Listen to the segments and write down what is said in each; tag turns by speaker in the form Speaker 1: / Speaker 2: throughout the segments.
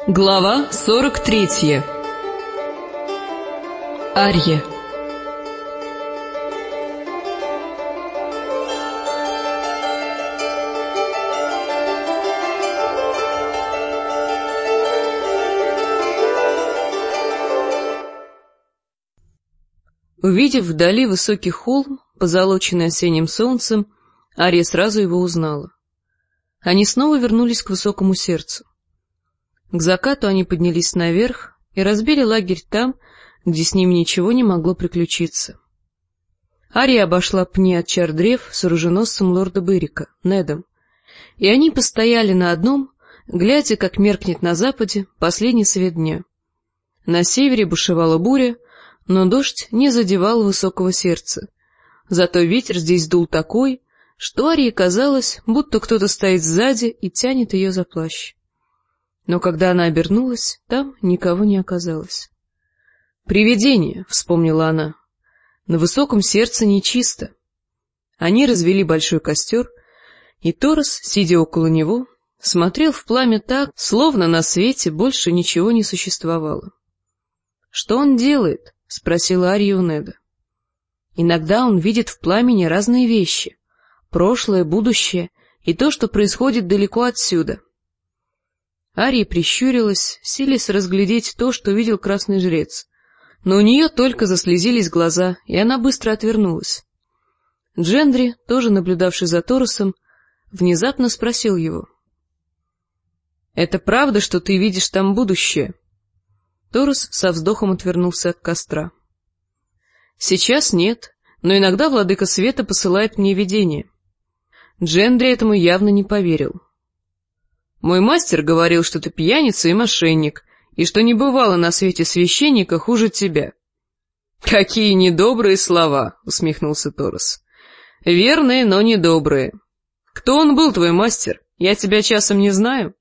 Speaker 1: Глава 43. Арья. Увидев вдали высокий холм, позолоченный осенним солнцем, Арья сразу его узнала. Они снова вернулись к высокому сердцу. К закату они поднялись наверх и разбили лагерь там, где с ними ничего не могло приключиться. Арья обошла пни от чар-древ с оруженосцем лорда Берика, Недом, и они постояли на одном, глядя, как меркнет на западе последний свет дня. На севере бушевала буря, но дождь не задевал высокого сердца. Зато ветер здесь дул такой, что Арье казалось, будто кто-то стоит сзади и тянет ее за плащ. Но когда она обернулась, там никого не оказалось. «Привидение», — вспомнила она, — «на высоком сердце нечисто». Они развели большой костер, и Торос, сидя около него, смотрел в пламя так, словно на свете больше ничего не существовало. «Что он делает?» — спросила Арья у Неда. «Иногда он видит в пламени разные вещи, прошлое, будущее и то, что происходит далеко отсюда». Арья прищурилась, силясь разглядеть то, что видел красный жрец, но у нее только заслезились глаза, и она быстро отвернулась. Джендри, тоже наблюдавший за Торосом, внезапно спросил его: «Это правда, что ты видишь там будущее?» Торос со вздохом отвернулся от костра. «Сейчас нет, но иногда владыка света посылает мне видение». Джендри этому явно не поверил. «Мой мастер говорил, что ты пьяница и мошенник, и что не бывало на свете священника хуже тебя». «Какие недобрые слова!» — усмехнулся Торос. «Верные, но недобрые. Кто он был, твой мастер? Я тебя часом не знаю?»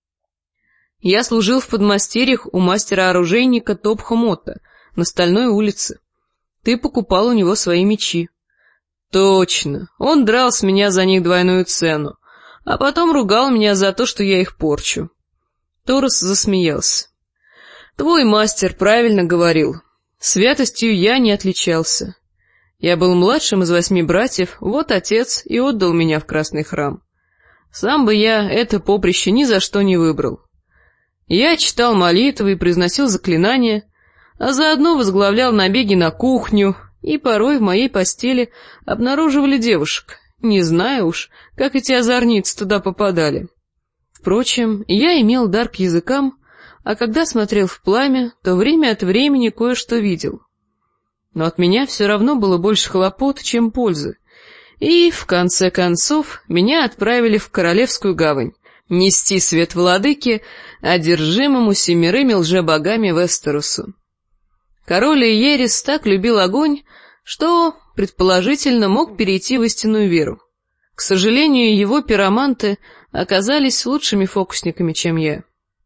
Speaker 1: «Я служил в подмастерьях у мастера-оружейника Топхомота на Стальной улице. Ты покупал у него свои мечи». «Точно, он драл с меня за них двойную цену, а потом ругал меня за то, что я их порчу». Торос засмеялся. «Твой мастер правильно говорил. Святостью я не отличался. Я был младшим из 8 братьев, вот отец и отдал меня в Красный храм. Сам бы я это поприще ни за что не выбрал. Я читал молитвы и произносил заклинания, а заодно возглавлял набеги на кухню, и порой в моей постели обнаруживали девушек. Не знаю уж, как эти озорницы туда попадали. Впрочем, я имел дар к языкам, а когда смотрел в пламя, то время от времени кое-что видел. Но от меня все равно было больше хлопот, чем пользы, и, в конце концов, меня отправили в Королевскую гавань нести свет владыки, одержимому 7 лжебогами Вестеросу. Король Иерис так любил огонь, что, предположительно, мог перейти в истинную веру. К сожалению, его пироманты оказались лучшими фокусниками, чем я.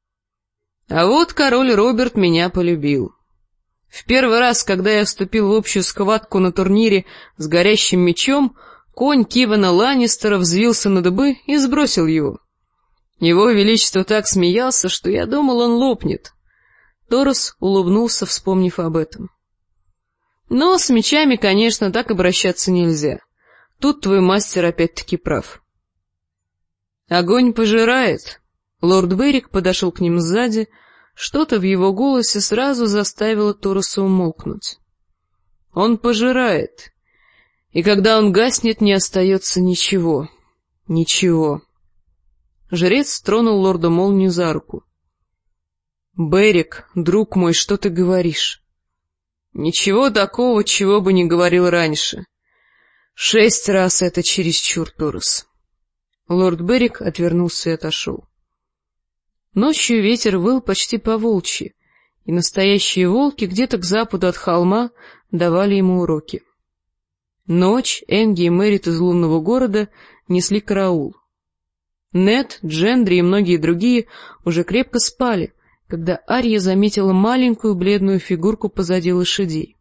Speaker 1: А вот король Роберт меня полюбил. В первый раз, когда я вступил в общую схватку на турнире с горящим мечом, конь Кивана Ланнистера взвился на дыбы и сбросил его. Его величество так смеялся, что я думал, он лопнет. Торос улыбнулся, вспомнив об этом. Но с мечами, конечно, так обращаться нельзя. Тут твой мастер опять-таки прав. Огонь пожирает. Лорд Берик подошел к ним сзади, что-то в его голосе сразу заставило Тороса умолкнуть. Он пожирает, и когда он гаснет, не остается ничего. Ничего. Жрец тронул лорда Молнию за руку. «Берик, друг мой, что ты говоришь?» «Ничего такого, чего бы не говорил раньше. 6 раз это чересчур, Торос». Лорд Берик отвернулся и отошел. Ночью ветер выл почти по-волчьи, и настоящие волки где-то к западу от холма давали ему уроки. Ночь Энги и Мэрит из лунного города несли караул. Нед, Джендри и многие другие уже крепко спали, когда Арья заметила маленькую бледную фигурку позади лошадей.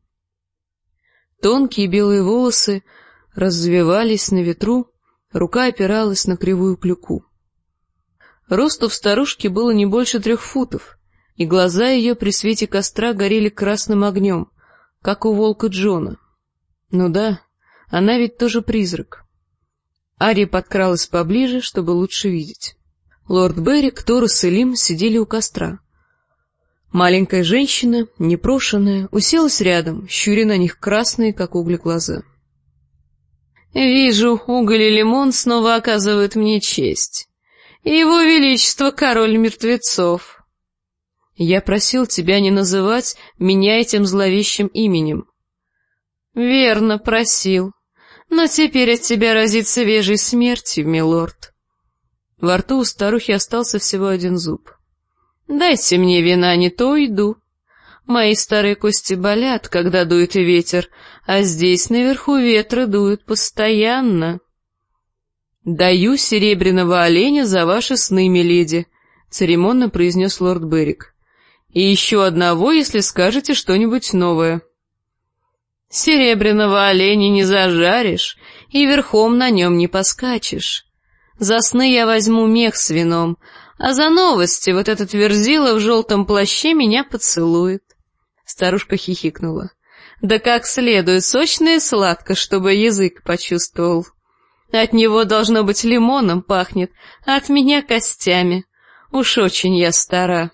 Speaker 1: Тонкие белые волосы развевались на ветру, рука опиралась на кривую клюку. Росту в старушке было не больше 3 футов, и глаза ее при свете костра горели красным огнем, как у волка Джона. Ну да, она ведь тоже призрак. Ария подкралась поближе, чтобы лучше видеть. Лорд Беррик, Торрес и Лим сидели у костра. Маленькая женщина, непрошенная, уселась рядом, щуря на них красные, как угли, глаза. «Вижу, уголь и лимон снова оказывают мне честь. Его Величество король мертвецов. Я просил тебя не называть меня этим зловещим именем». «Верно, просил. Но теперь от тебя разит свежей смертью, милорд». Во рту у старухи остался всего 1 зуб. «Дайте мне вина, не то уйду. Мои старые кости болят, когда дует ветер, а здесь наверху ветры дуют постоянно». «Даю серебряного оленя за ваши сны, миледи», — церемонно произнес лорд Беррик. «И еще одного, если скажете что-нибудь новое». «Серебряного оленя не зажаришь, и верхом на нем не поскачешь. За сны я возьму мех с вином, а за новости вот этот верзила в желтом плаще меня поцелует». Старушка хихикнула. «Да как следует, сочно и сладко, чтобы язык почувствовал. От него, должно быть, лимоном пахнет, а от меня костями. Уж очень я стара».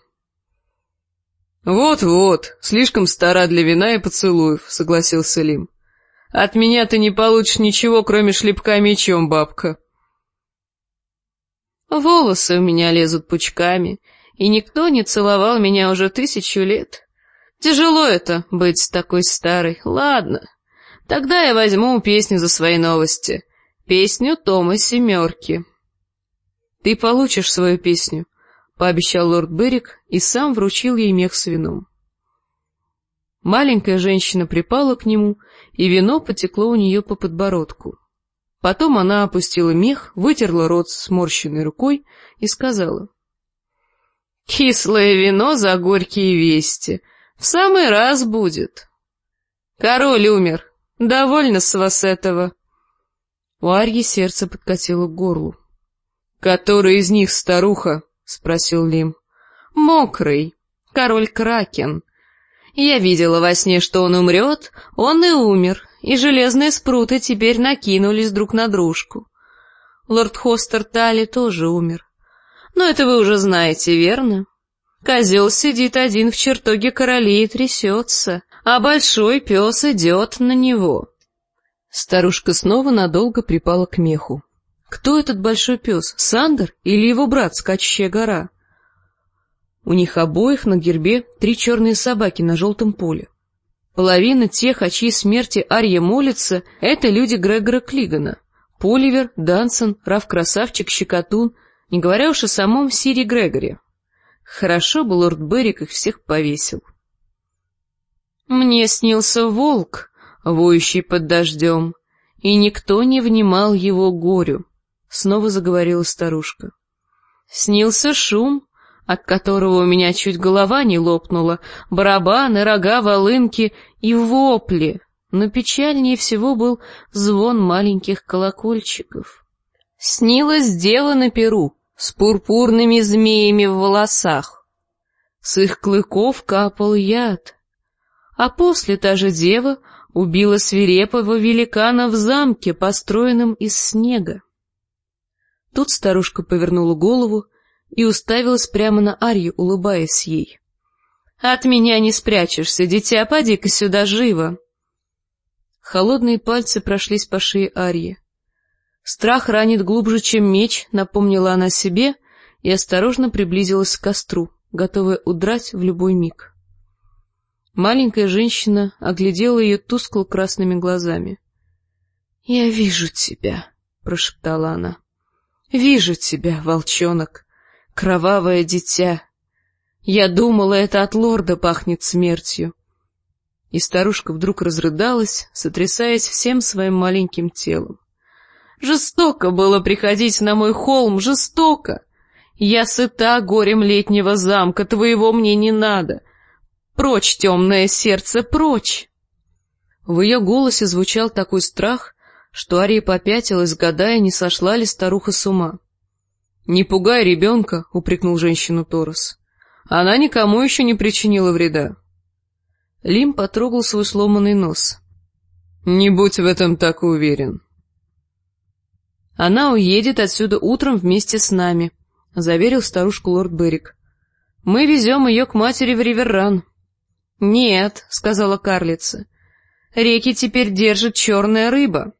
Speaker 2: «Вот-вот, слишком стара для вина и поцелуев», — согласился Лим. «От меня ты не получишь ничего, кроме шлепка мечом, бабка».
Speaker 1: «Волосы у меня лезут пучками, и никто не целовал меня уже 1000 лет. Тяжело это, быть такой старой. Ладно, тогда я возьму песню за свои новости. Песню Тома Семерки». «Ты получишь свою песню», — пообещал лорд Беррик и сам вручил ей мех с вином. Маленькая женщина припала к нему, и вино потекло у нее по подбородку. Потом она опустила мех, вытерла рот сморщенной рукой и сказала: «Кислое вино за горькие вести. В самый раз будет. Король умер. Довольно с вас этого». У Арьи сердце подкатило к горлу.
Speaker 2: «Который из них старуха?» — спросил Лим.
Speaker 1: «Мокрый. Король Кракен. Я видела во сне, что он умрет, он и умер, и железные спруты теперь накинулись друг на дружку. Лорд Хостер Тали тоже умер. Но это вы уже знаете, верно? Козел сидит один в чертоге королей и трясется, а большой пес идет на него». Старушка снова надолго припала к меху. Кто этот большой пес, Сандер или его брат, скачущая гора? У них обоих на гербе 3 черные собаки на желтом поле. Половина тех, о чьей смерти Арья молится, — это люди Грегора Клигана. Поливер, Дансон, Раф Красавчик, Щекотун, не говоря уж о самом Сире Грегоре. Хорошо бы лорд Беррик их всех повесил. «Мне снился волк, воющий под дождем, и никто не внимал его горю», — снова заговорила старушка. «Снился шум, от которого у меня чуть голова не лопнула, барабаны, рога, волынки и вопли, но печальнее всего был звон маленьких колокольчиков. Снилась дева на перу с пурпурными змеями в волосах. С их клыков капал яд, а после та же дева убила свирепого великана в замке, построенном из снега». Тут старушка повернула голову и уставилась прямо на Арью, улыбаясь ей. «От меня не спрячешься, дитя, поди-ка сюда живо!» Холодные пальцы прошлись по шее Арьи. «Страх ранит глубже, чем меч», — напомнила она себе и осторожно приблизилась к костру, готовая удрать в любой миг. Маленькая женщина оглядела ее тускло-красными глазами. «Я вижу тебя», — прошептала она. «Вижу тебя, волчонок, кровавое дитя. Я думала, это от лорда пахнет смертью». И старушка вдруг разрыдалась, сотрясаясь всем своим маленьким телом. «Жестоко было приходить на мой холм, жестоко! Я сыта горем летнего замка, твоего мне не надо. Прочь, темное сердце, прочь!» В ее голосе звучал такой страх, что Ария попятилась, гадая, не сошла ли старуха с ума.
Speaker 2: «Не пугай ребенка», — упрекнул женщину Торос. «Она никому еще не причинила вреда».
Speaker 1: Лим потрогал свой сломанный нос.
Speaker 2: «Не будь в этом так уверен».
Speaker 1: «Она уедет отсюда утром вместе с нами», — заверил старушку лорд Беррик. «Мы везем ее к матери в Риверран». «Нет», — сказала карлица, — «реки теперь держит черная рыба.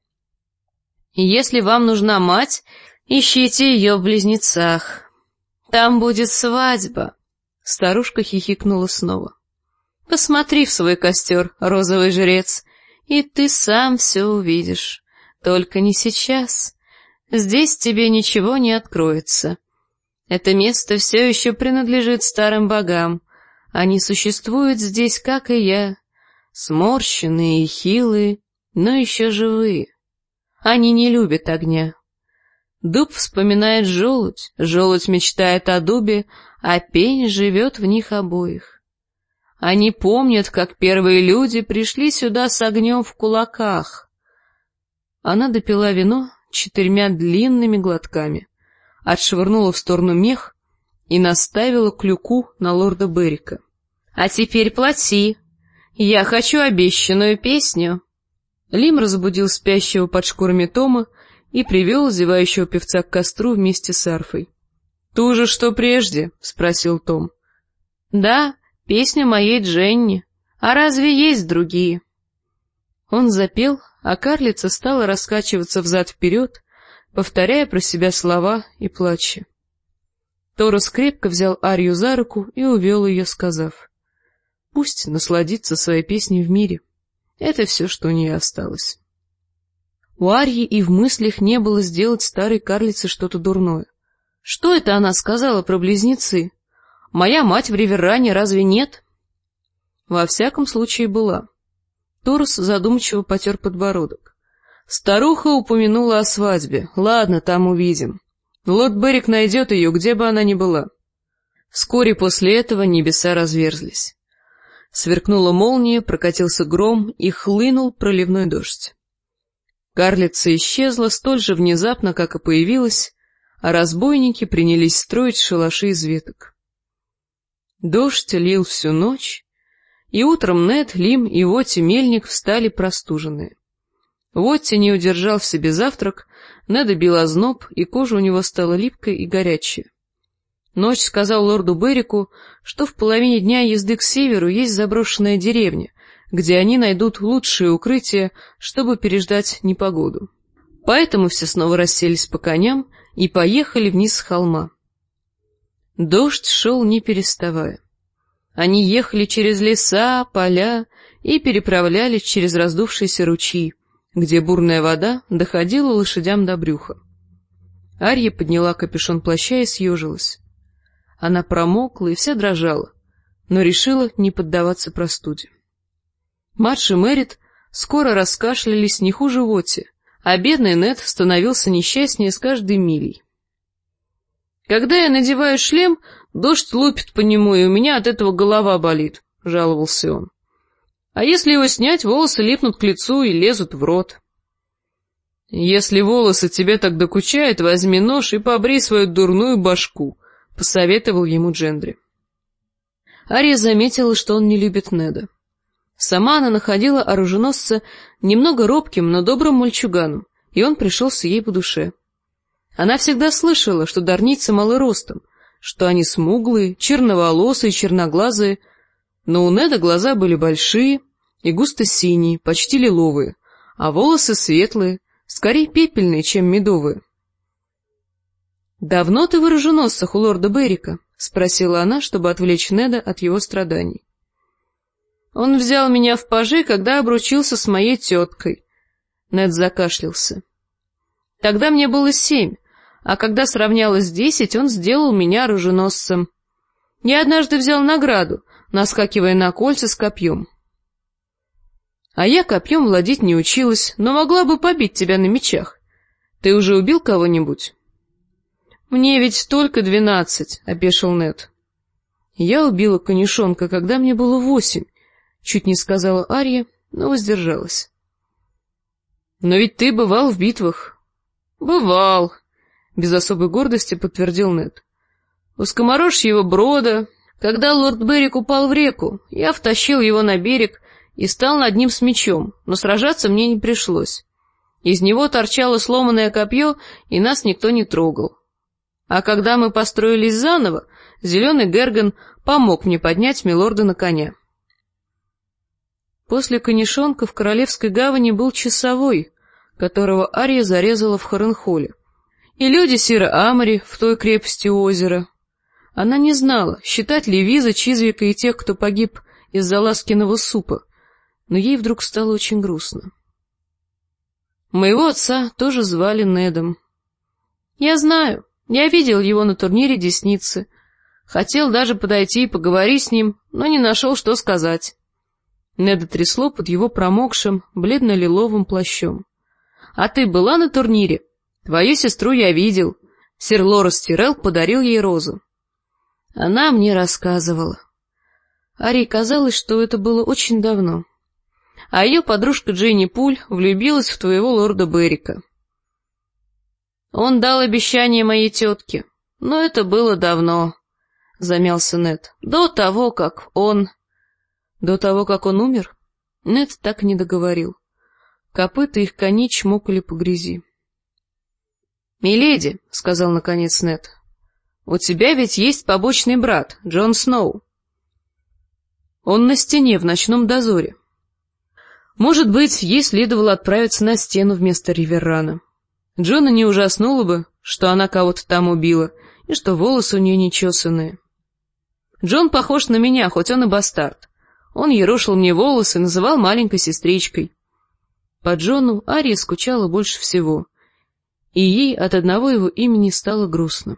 Speaker 1: Если вам нужна мать, ищите ее в Близнецах. Там будет свадьба». Старушка хихикнула снова. «Посмотри в свой костер, розовый жрец, и ты сам все увидишь. Только не сейчас. Здесь тебе ничего не откроется. Это место все еще принадлежит старым богам. Они существуют здесь, как и я, сморщенные и хилые, но еще живые. Они не любят огня. Дуб вспоминает желудь, желудь мечтает о дубе, а пень живет в них обоих. Они помнят, как первые люди пришли сюда с огнем в кулаках». Она допила вино 4 длинными глотками, отшвырнула в сторону мех и наставила клюку на лорда Беррика. «А теперь плати. Я хочу обещанную песню». Лим разбудил спящего под шкурами Тома и привел зевающего певца к костру вместе с арфой.
Speaker 2: «Ту же, что прежде?» — спросил Том.
Speaker 1: «Да, песню моей Дженни. А разве есть другие?» Он запел, а карлица стала раскачиваться взад-вперед, повторяя про себя слова и плача. Торос крепко взял Арью за руку и увел ее, сказав: «Пусть насладится своей песней в мире. Это все, что у нее осталось». У Арьи и в мыслях не было сделать старой карлице что-то дурное. Что это она сказала про близнецы? Моя мать в Риверране разве нет? Во всяком случае была. Торос задумчиво потер подбородок. Старуха упомянула о свадьбе. Ладно, там увидим. Лорд Беррик найдет ее, где бы она ни была. Вскоре после этого небеса разверзлись. Сверкнула молния, прокатился гром и хлынул проливной дождь. Карлица исчезла столь же внезапно, как и появилась, а разбойники принялись строить шалаши из веток. Дождь лил всю ночь, и утром Нед, Лим и Вотти Мельник встали простуженные. Вотти не удержал в себе завтрак, Неда бил озноб, и кожа у него стала липкой и горячей. Ночь сказал лорду Беррику, что в половине дня езды к северу есть заброшенная деревня, где они найдут лучшее укрытие, чтобы переждать непогоду. Поэтому все снова расселись по коням и поехали вниз с холма. Дождь шел не переставая. Они ехали через леса, поля и переправлялись через раздувшиеся ручьи, где бурная вода доходила лошадям до брюха. Арья подняла капюшон плаща и съежилась. Она промокла и вся дрожала, но решила не поддаваться простуде. Мадж и Мэрит скоро раскашлялись не хуже Вотти, а бедный Нед становился несчастнее с каждой милей. «Когда я надеваю шлем, дождь лупит по нему, и у меня от этого голова болит», — жаловался он. «А если его снять, волосы липнут к лицу и лезут в рот». «Если волосы тебе так докучают, возьми нож и побрей свою дурную башку», — посоветовал ему Джендри. Ария заметила, что он не любит Неда. Сама она находила оруженосца немного робким, но добрым мальчуганом, и он пришелся ей по душе. Она всегда слышала, что дарницы малы ростом, что они смуглые, черноволосые, черноглазые, но у Неда глаза были большие и густо-синие, почти лиловые, а волосы светлые, скорее пепельные, чем медовые. «Давно ты в оруженосцах у лорда Беррика?» — спросила она, чтобы отвлечь Неда от его страданий. «Он взял меня в пажи, когда обручился с моей теткой». Нед закашлялся. «Тогда мне было 7, а когда сравнялось 10, он сделал меня оруженосцем. Я однажды взял награду, наскакивая на кольца с копьем. А я копьем владеть не училась, но могла бы побить тебя на мечах. Ты уже убил кого-нибудь?» «Мне ведь только 12, — опешил Нед. «Я убила конюшонка, когда мне было 8, — чуть не сказала Арья, но воздержалась. «Но ведь ты бывал в битвах». «Бывал.
Speaker 2: — без особой гордости подтвердил Нед. «У скоморожьего брода, когда лорд Беррик упал в реку, я втащил его на берег и стал над ним с мечом, но сражаться мне не пришлось. Из него торчало сломанное копье, и нас никто не трогал. А когда мы построились заново, зеленый Гергон помог мне поднять милорда на коня». После конишонка в Королевской гавани был часовой, которого Ария зарезала в Харренхолле, и люди сира Амари в той крепости у озера. Она не знала, считать ли Виза, Чизвика и тех, кто погиб из-за Ласкиного супа, но ей вдруг стало очень грустно. Моего отца тоже звали Недом. Я знаю, я видел его на турнире Десницы, хотел даже подойти и поговорить с ним, но не нашел, что сказать. Неда трясло под его промокшим, бледно-лиловым плащом. «А ты была на турнире? Твою сестру я видел. Сир Лорес Тирелл подарил ей розу». Она мне рассказывала. Арии казалось, что это было очень давно. А ее подружка Дженни Пуль влюбилась в твоего лорда Беррика. «Он дал обещание моей тетке, но это было давно», — замялся Нед. «До того, как он...» «До того, как он умер?» Нед так и не договорил. Копыта их коней чмокали по грязи. «Миледи», — сказал наконец Нед, — «у тебя ведь есть побочный брат, Джон Сноу. Он на стене в ночном дозоре. Может быть, ей следовало отправиться на стену вместо Риверрана. Джона не ужаснуло бы, что она кого-то там убила, и что волосы у нее нечесанные. Джон похож на меня, хоть он и бастард. Он ерошил мне волосы и называл маленькой сестричкой». По Джону Ария скучала больше всего, и ей от одного его имени стало грустно.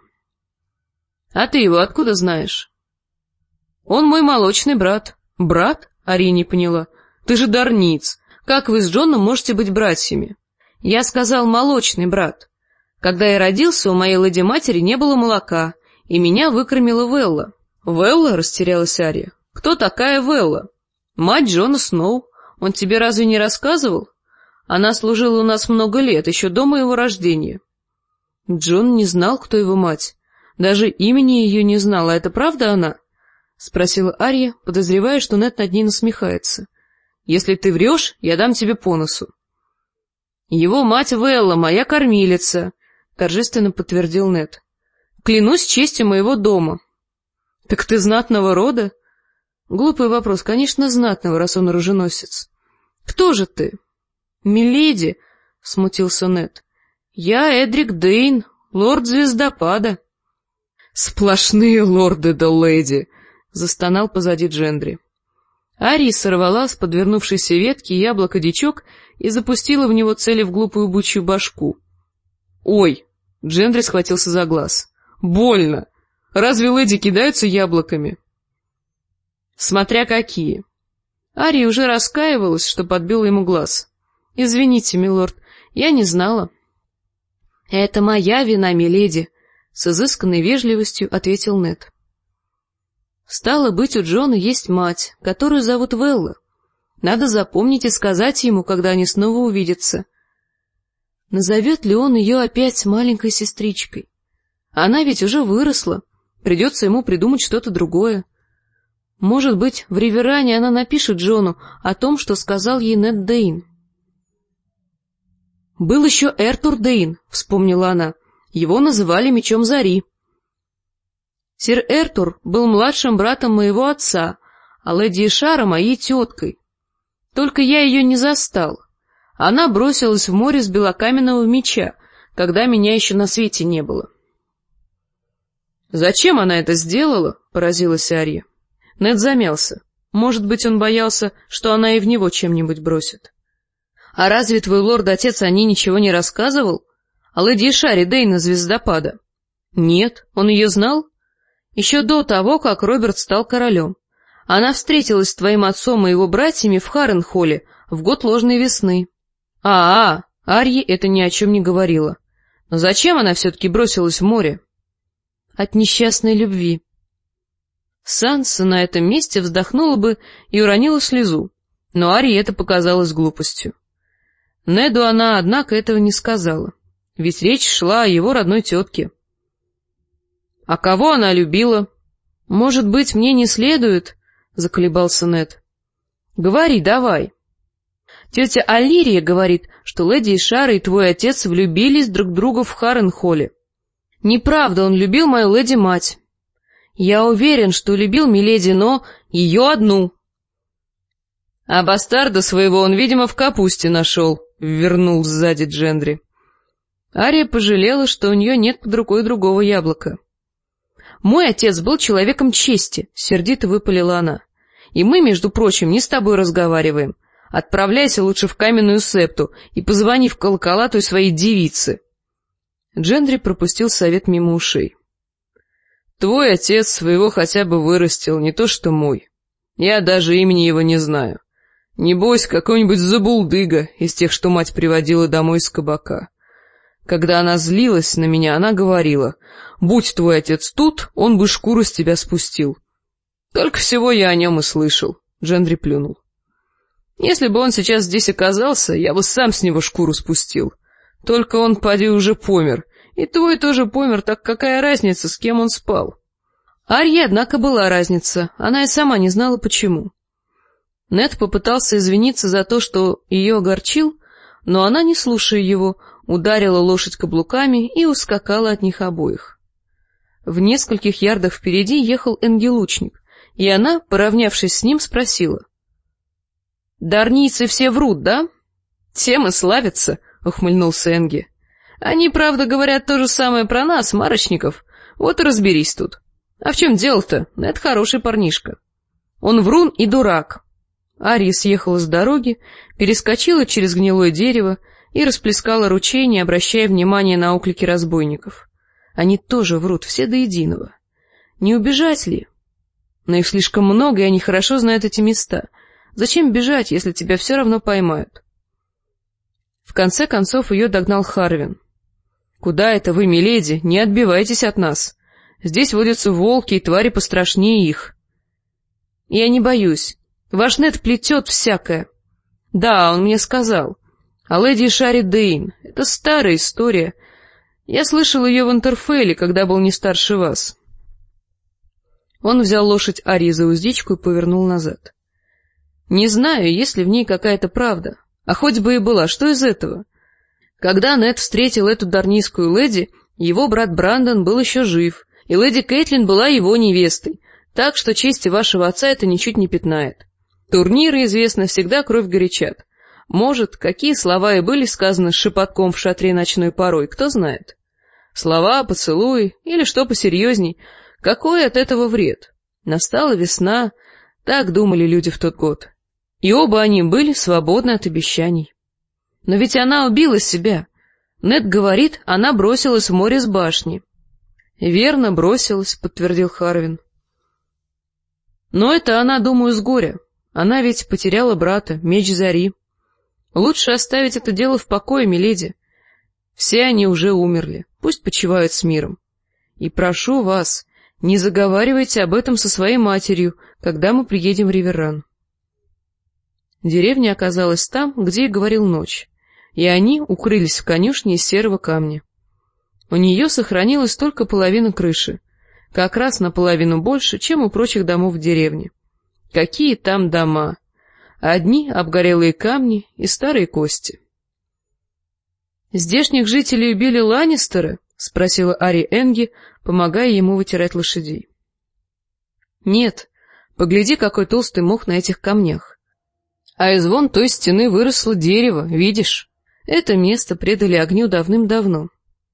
Speaker 2: «А ты его откуда знаешь?» «Он мой молочный брат». «Брат?» — Ария не поняла. «Ты же дарниц. Как вы с Джоном можете быть братьями?» «Я сказал молочный брат. Когда я родился, у моей леди-матери не было молока, и меня выкормила Велла». «Велла?» — растерялась Ария. «Кто такая Велла?» «Мать Джона Сноу. Он тебе разве не рассказывал? Она служила у нас много лет, еще до моего рождения». Джон не знал, кто его мать. Даже имени ее не знал, а это правда она? — спросила Ария, подозревая, что Нед над ней насмехается. — Если ты врешь, я дам тебе по носу. — Его мать Велла, моя кормилица, — торжественно подтвердил Нед. — Клянусь честью моего дома. — Так ты знатного рода? Глупый вопрос, конечно, знатного, раз он оруженосец. — Кто же ты? — Миледи, — смутился Нед. — Я Эдрик Дейн, лорд Звездопада. — Сплошные лорды да леди, — застонал позади Джендри. Ария сорвала с подвернувшейся ветки яблоко-дичок и запустила в него, целив глупую бычью башку. — Ой! — Джендри схватился за глаз. — Больно! Разве леди кидаются яблоками? — Смотря какие. Ария уже раскаивалась, что подбила ему глаз. — Извините, милорд, я не знала. — Это моя вина, миледи, — с изысканной вежливостью ответил Нед. Стало быть, у Джона есть мать, которую зовут Велла. Надо запомнить и сказать ему, когда они снова увидятся. Назовет ли он ее опять маленькой сестричкой? Она ведь уже выросла, придется ему придумать что-то другое. Может быть, в Риверране она напишет Джону о том, что сказал ей Нед Дейн. «Был еще Эртур Дейн», — вспомнила она. «Его называли Мечом Зари». Сир Эртур был младшим братом моего отца, а леди Ишара — моей теткой. Только я ее не застал. Она бросилась в море с белокаменного меча, когда меня еще на свете не было». «Зачем она это сделала?» — поразилась Ария. Нед замялся. Может быть, он боялся, что она и в него чем-нибудь бросит. «А разве твой лорд-отец о ней ничего не рассказывал? О леди Ишаре Дейна Звездопада?» «Нет, он ее знал. Еще до того, как Роберт стал королем. Она встретилась с твоим отцом и его братьями в Харренхолле в год ложной весны». Арье это ни о чем не говорила. Но зачем она все-таки бросилась в море? От несчастной любви. Санса на этом месте вздохнула бы и уронила слезу, но Арье это показалось глупостью. Неду она, однако, этого не сказала. ведь речь шла о его родной тетке. — А кого она любила? — Может быть, мне не следует? — заколебался Нед. — Говори давай. Тетя Аллирия говорит, что леди Ишара и твой отец влюбились друг в друга в Харренхолле. Неправда, он любил мою леди-мать. Я уверен, что любил миледи, но ее одну. А бастарда своего он, видимо, в капусте нашел, — вернул сзади Джендри. Ария пожалела, что у нее нет под рукой другого яблока. «Мой отец был человеком чести», — сердито выпалила она. «И мы, между прочим, не с тобой разговариваем. Отправляйся лучше в каменную септу и позвони в колокола той своей девице». Джендри пропустил совет мимо ушей. «Твой отец своего хотя бы вырастил, не то что мой. Я даже имени его не знаю. Небось, какой-нибудь забулдыга из тех, что мать приводила домой из кабака. Когда она злилась на меня, она говорила: «Будь твой отец тут, он бы шкуру с тебя спустил». Только всего я о нем и слышал». Джендри плюнул. «Если бы он сейчас здесь оказался, я бы сам с него шкуру спустил. Только он, поди, уже помер. И твой тоже помер, так какая разница, с кем он спал?» Арье, однако, была разница, она и сама не знала, почему. Нед попытался извиниться за то, что ее огорчил, но она, не слушая его, ударила лошадь каблуками и ускакала от них обоих. В нескольких ярдах впереди ехал Энги-лучник, и она, поравнявшись с ним, спросила: «Дарнийцы все врут, да?» «Тем и славятся», — ухмыльнулся Энги. «Они, правда, говорят то же самое про нас, марочников. Вот и разберись тут. А в чем дело-то? Это хороший парнишка. Он врун и дурак». Ария съехала с дороги, перескочила через гнилое дерево и расплескала ручей, не обращая внимания на оклики разбойников. Они тоже врут, все до единого. Не убежать ли? Но их слишком много, и они хорошо знают эти места. Зачем бежать, если тебя все равно поймают? В конце концов ее догнал Харвин. «Куда это вы, миледи? Не отбивайтесь от нас. Здесь водятся волки и твари пострашнее их». «Я не боюсь. Ваш Нед плетет всякое». «Да, он мне сказал. А леди Шари Дейн — это старая история. Я слышал ее в Интерфейле, когда был не старше вас». Он взял лошадь Арии за уздечку и повернул назад. «Не знаю, есть ли в ней какая-то правда. А хоть бы и была, что из этого? Когда Нед встретил эту дарнийскую леди, его брат Брандон был еще жив, и леди Кэтлин была его невестой, так что чести вашего отца это ничуть не пятнает. Турниры, известно, всегда кровь горячат. Может, какие слова и были сказаны с шепотком в шатре ночной порой, кто знает. Слова, поцелуи или что посерьезней, какой от этого вред? Настала весна, так думали люди в тот год. И оба они были свободны от обещаний. Но ведь она убила себя. Нед говорит, она бросилась в море с башни. «Верно, бросилась», — подтвердил Харвин. «Но это она, думаю, с горя. Она ведь потеряла брата, меч зари. Лучше оставить это дело в покое, миледи. Все они уже умерли, пусть почивают с миром. И прошу вас, не заговаривайте об этом со своей матерью, когда мы приедем в Риверран». Деревня оказалась там, где и говорил Ночь, и они укрылись в конюшне из серого камня. У нее сохранилась только половина крыши, как раз наполовину больше, чем у прочих домов в деревне. Какие там дома! Одни обгорелые камни и старые кости. «Здешних жителей убили Ланнистеры?» — спросила Ари Энги, помогая ему вытирать лошадей. «Нет, погляди, какой толстый мох на этих камнях. А из вон той стены выросло дерево, видишь? Это место предали огню давным-давно».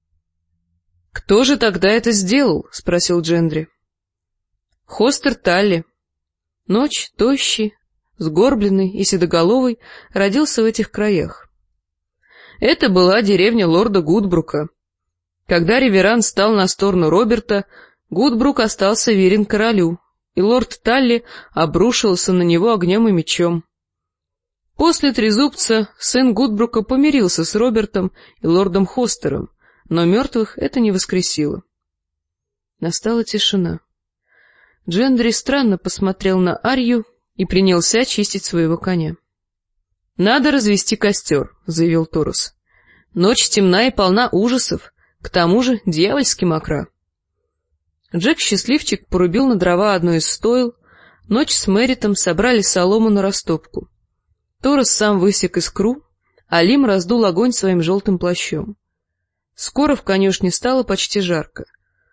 Speaker 2: «Кто же тогда это сделал?» — спросил Джендри. «Хостер Талли. Ночь, тощий, сгорбленный и седоголовый, родился в этих краях. Это была деревня лорда Гудбрука. Когда Риверран стал на сторону Роберта, Гудбрук остался верен королю, и лорд Талли обрушился на него огнем и мечом. После Трезубца сын Гудбрука помирился с Робертом и лордом Хостером, но мертвых это не воскресило». Настала тишина. Джендри странно посмотрел на Арью и принялся чистить своего коня. «Надо развести костер», — заявил Торос.
Speaker 1: Ночь темна и полна ужасов, к тому же дьявольски мокра. Джек-счастливчик порубил на дрова одно из стойл, Ночь с Мэритом собрали солому на растопку. Торос сам высек искру, а Лим раздул огонь своим желтым плащом. Скоро в конюшне стало почти жарко.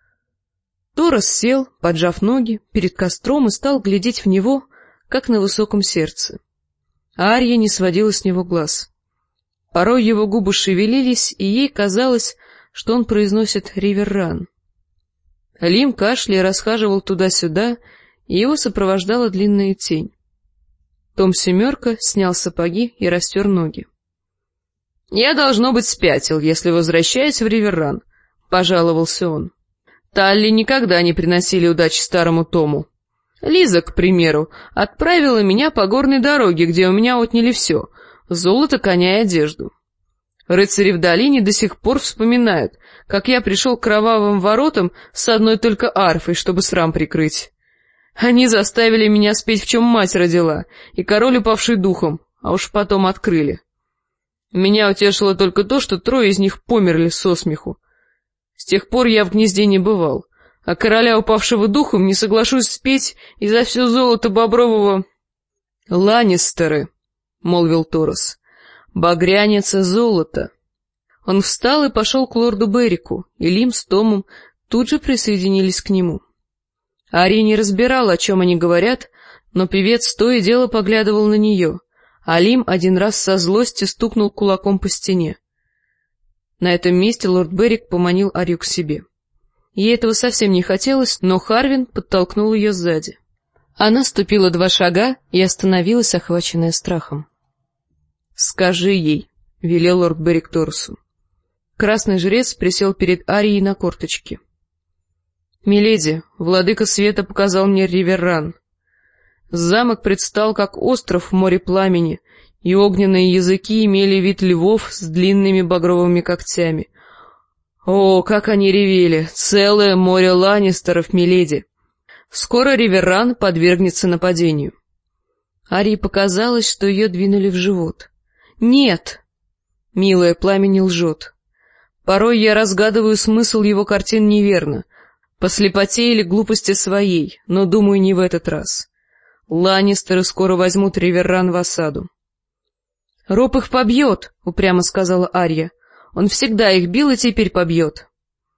Speaker 1: Торос сел, поджав ноги, перед костром и стал глядеть в него, как на высоком сердце. Арья не сводила с него глаз. Порой его губы шевелились, и ей казалось, что он произносит «Риверран». Лим, кашляя, расхаживал туда-сюда, и его сопровождала длинная тень. Том Семерка снял сапоги и растер ноги. — Я, должно быть, спятил, если возвращаюсь в Риверран, — пожаловался он. Талли никогда не приносили удачи старому Тому. Лиза, к примеру, отправила меня по горной дороге, где у меня отняли все — золото, коня и одежду. Рыцари в долине до сих пор вспоминают, как я пришел к кровавым воротам с одной только арфой, чтобы срам прикрыть. Они заставили меня спеть, в чем мать родила, и король, упавший духом, а уж потом открыли. Меня утешило только то, что 3 из них померли со смеху. С тех пор я в гнезде не бывал, а короля, упавшего духом, не соглашусь спеть и за все золото бобрового... — Ланнистеры, — молвил Торос, — багряница золота. Он встал и пошел к лорду Беррику, и Лим с Томом тут же присоединились к нему. Ария не разбирала, о чем они говорят, но певец то и дело поглядывал на нее, а Лим один раз со злостью стукнул кулаком по стене. На этом месте лорд Беррик поманил Арию к себе. Ей этого совсем не хотелось, но Харвин подтолкнул ее сзади. Она ступила 2 шага и остановилась, охваченная страхом. — Скажи ей, — велел лорд Беррик Торосу. Красный жрец присел перед Арией на корточки. — Миледи, владыка света показал мне Риверран. Замок предстал как остров в море пламени, и огненные языки имели вид львов с длинными багровыми когтями. О, как они ревели! Целое море ланнистеров, миледи! Скоро Риверран подвергнется нападению. Арии показалось, что ее двинули в живот. — Нет! Милое, пламя не лжет. Порой я разгадываю смысл его картин неверно, по слепоте или глупости своей, но, думаю, не в этот раз. Ланнистеры скоро возьмут Риверран в осаду. — Роб их побьет, — упрямо сказала Арья. — Он всегда их бил и теперь побьет.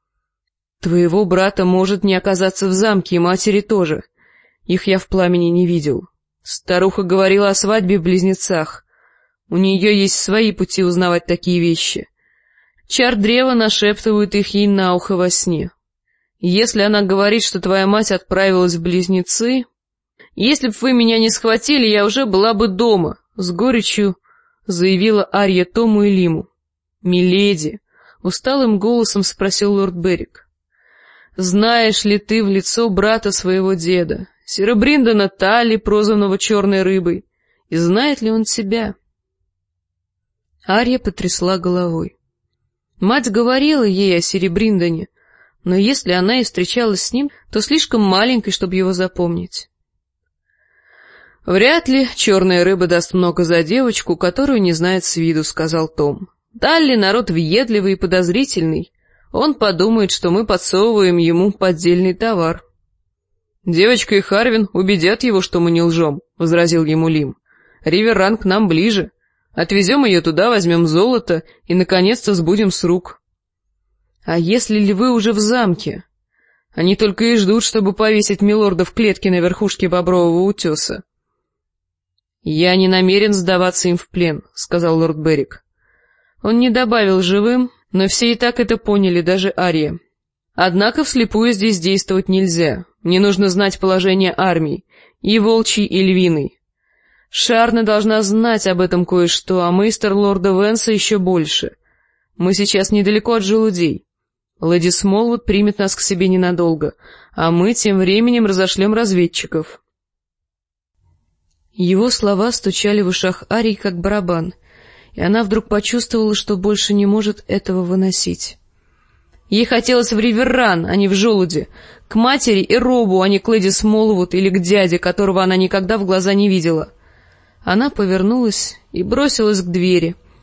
Speaker 1: — Твоего брата может не оказаться в замке, и матери тоже. Их я в пламени не видел. Старуха говорила о свадьбе в Близнецах. У нее есть свои пути узнавать такие вещи. Чар древа нашептывают их ей на ухо во сне. Если она говорит, что твоя мать отправилась в Близнецы... Если б вы меня не схватили, я уже была бы дома, — с горечью заявила Арья Тому и Лиму. — Миледи, — усталым голосом спросил лорд Беррик, — знаешь ли ты в лицо брата своего деда, сэра Бриндона Талли, прозванного Черной Рыбой, и знает ли он тебя? Арья потрясла головой. Мать говорила ей о сэре Бриндоне, но если она и встречалась с ним, то слишком маленькой, чтобы его запомнить. — Вряд ли Черная Рыба даст много за девочку, которую не знает с виду, — сказал Том. — Талли народ въедливый и подозрительный. Он подумает, что мы подсовываем ему поддельный товар. — Девочка и Харвин убедят его, что мы не лжем, — возразил ему Лим. — Риверран к нам ближе. Отвезем ее туда, возьмем золото и, наконец-то, сбудем с рук. — А если львы уже в замке? Они только и ждут, чтобы повесить милорда в клетке на верхушке Бобрового утеса. — Я не намерен сдаваться им в плен, — сказал лорд Беррик. Он не добавил живым, но все и так это поняли, даже Ария. Однако вслепую здесь действовать нельзя. Мне нужно знать положение армий, и волчьей, и львиной. Шарна должна знать об этом кое-что, а мейстер лорда Венса еще больше. Мы сейчас недалеко от желудей. Леди Смолвуд примет нас к себе ненадолго, а мы тем временем разошлем разведчиков. Его слова стучали в ушах Арии, как барабан, и она вдруг почувствовала, что больше не может этого выносить. Ей хотелось в Риверран, а не в желуди, к матери и Робу, а не к леди Смолвуд или к дяде, которого она никогда в глаза не видела. Она повернулась и бросилась к двери,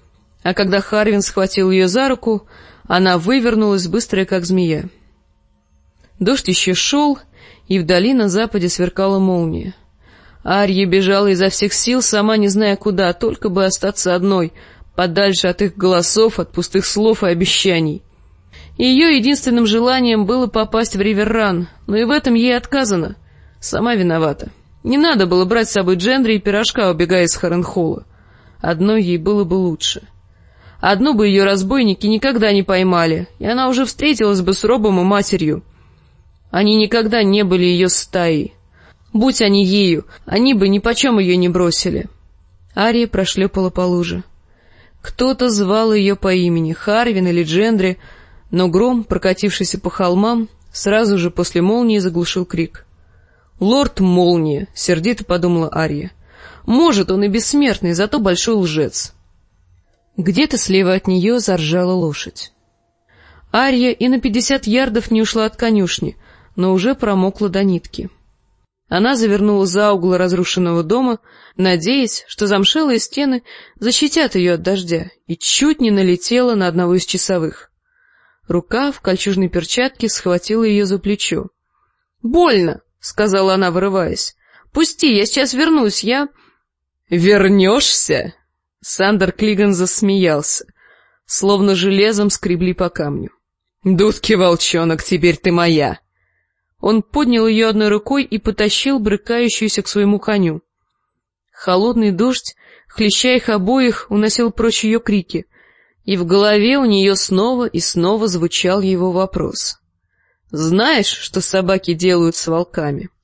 Speaker 1: А когда Харвин схватил ее за руку, она вывернулась, быстрая как змея. Дождь еще шел, и вдали на западе сверкала молния. Арья бежала изо всех сил, сама не зная куда, только бы остаться одной, подальше от их голосов, от пустых слов и обещаний. Ее единственным желанием было попасть в Ривер-Ран, но и в этом ей отказано. Сама виновата. Не надо было брать с собой Джендри и пирожка, убегая из Харренхолла. Одной ей было бы лучше. Одну бы ее разбойники никогда не поймали, и она уже встретилась бы с Робом и матерью. Они никогда не были ее стаей. Будь они ею, они бы нипочем ее не бросили. Ария прошлепала по луже. Кто-то звал ее по имени, Харвин или Джендри, но гром, прокатившийся по холмам, сразу же после молнии заглушил крик. «Лорд Молния!» — сердито подумала Ария. «Может, он и бессмертный, зато большой лжец». Где-то слева от нее заржала лошадь. Ария и на 50 ярдов не ушла от конюшни, но уже промокла до нитки. Она завернула за угол разрушенного дома, надеясь, что замшелые стены защитят ее от дождя, и чуть не налетела на одного из часовых. Рука в кольчужной перчатке схватила ее за плечо. «Больно!» — сказала она, вырываясь. «Пусти, я сейчас вернусь, я...» «Вернешься?» Сандер Клиган засмеялся, словно железом скребли по камню. «Дудки, волчонок, теперь ты моя!» Он поднял ее одной рукой и потащил брыкающуюся к своему коню. Холодный дождь, хлеща их обоих, уносил прочь ее крики, и в голове у нее снова и снова звучал его вопрос. «Знаешь, что собаки делают с волками?»